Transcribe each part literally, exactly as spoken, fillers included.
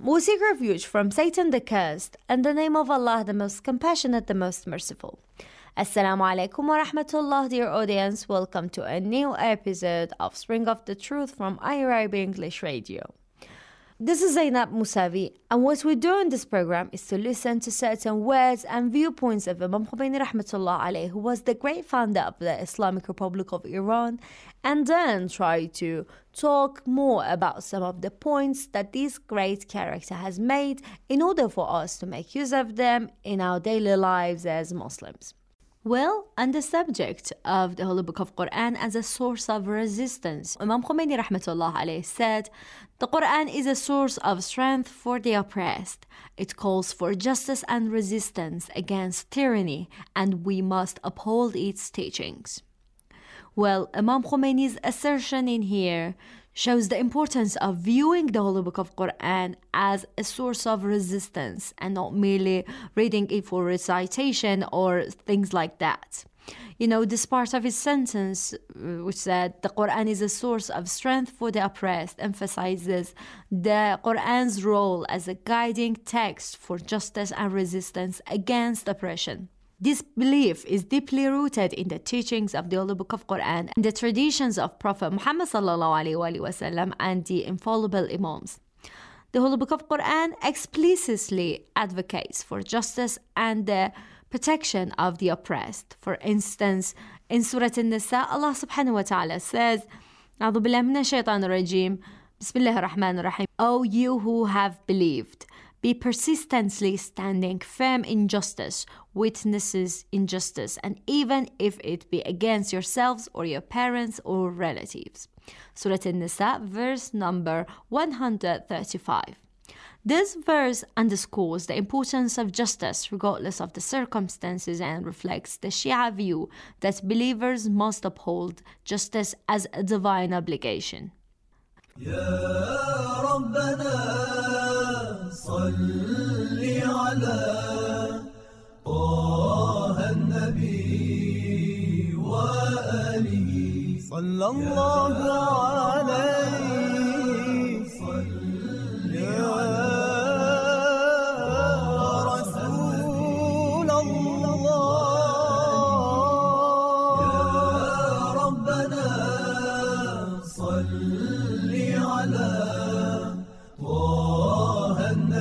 We seek refuge from Satan the cursed, and the name of Allah the most compassionate, the most merciful. Assalamu alaikum wa rahmatullah, dear audience. Welcome to a new episode of Spring of the Truth from iArabic English Radio. This is Zainab Musavi, and what we do in this program is to listen to certain words and viewpoints of Imam Khomeini rahmatullah alayh, who was the great founder of the Islamic Republic of Iran, and then try to talk more about some of the points that this great character has made in order for us to make use of them in our daily lives as Muslims. Well, on the subject of the Holy Book of Quran as a source of resistance, Imam Khomeini rahmatullah alayh said, the Quran is a source of strength for the oppressed. It calls for justice and resistance against tyranny, and we must uphold its teachings. Well, Imam Khomeini's assertion in here shows the importance of viewing the Holy Book of Quran as a source of resistance and not merely reading it for recitation or things like that. You know, this part of his sentence, which said, the Quran is a source of strength for the oppressed, emphasizes the Quran's role as a guiding text for justice and resistance against oppression. This belief is deeply rooted in the teachings of the Holy Book of Quran and the traditions of Prophet Muhammad sallallahu alaihi wasallam and the infallible Imams. The Holy Book of Quran explicitly advocates for justice and the protection of the oppressed. For instance, in Surah An-Nisa, Allah subhanahu wa ta'ala says, أعوذ بالله من الشيطان الرجيم بسم الله الرحمن الرحيم. O you who have believed, be persistently standing firm in justice, witnesses in justice, and even if it be against yourselves or your parents or relatives. Surah An-Nisa, verse number one hundred thirty-five. This verse underscores the importance of justice regardless of the circumstances and reflects the Shia view that believers must uphold justice as a divine obligation. يا ربنا صل على طه النبي وآله صلى الله عليه صل يا رسول الله يا ربنا صل على طه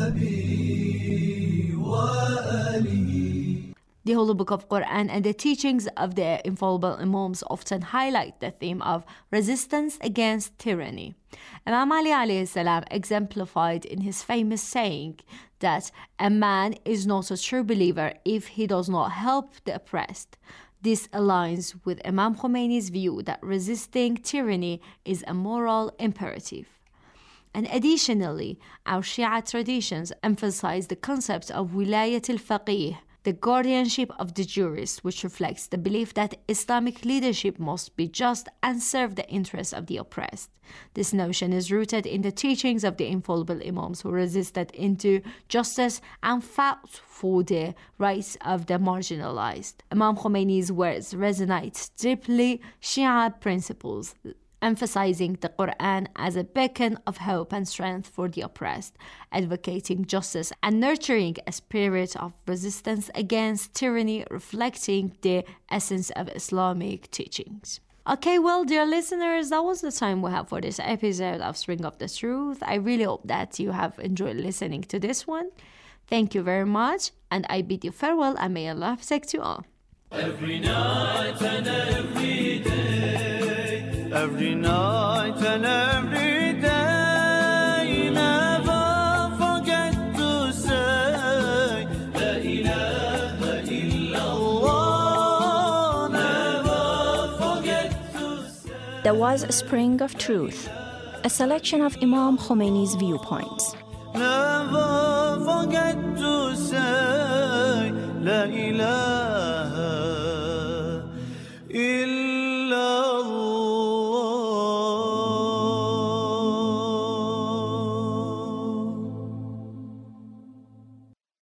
النبي وآله. The Holy Book of Quran and the teachings of the infallible Imams often highlight the theme of resistance against tyranny. Imam Ali alayhi salam exemplified in his famous saying that a man is not a true believer if he does not help the oppressed. This aligns with Imam Khomeini's view that resisting tyranny is a moral imperative. And additionally, our Shia traditions emphasize the concept of wilayat al-faqih, the guardianship of the jurist, which reflects the belief that Islamic leadership must be just and serve the interests of the oppressed. This notion is rooted in the teachings of the infallible Imams who resisted into justice and fought for the rights of the marginalized. Imam Khomeini's words resonate deeply Shia principles, emphasizing the Quran as a beacon of hope and strength for the oppressed, advocating justice and nurturing a spirit of resistance against tyranny, reflecting the essence of Islamic teachings. Okay, well, dear listeners, that was the time we have for this episode of Spring of the Truth. I really hope that you have enjoyed listening to this one. Thank you very much, and I bid you farewell, and may Allah protect you all. Every night and every day, every night and every day, never forget to say La ilaha illallah. Never forget to say. There was a Spring of Truth, a selection of Imam Khomeini's viewpoints. Never forget to say La ilaha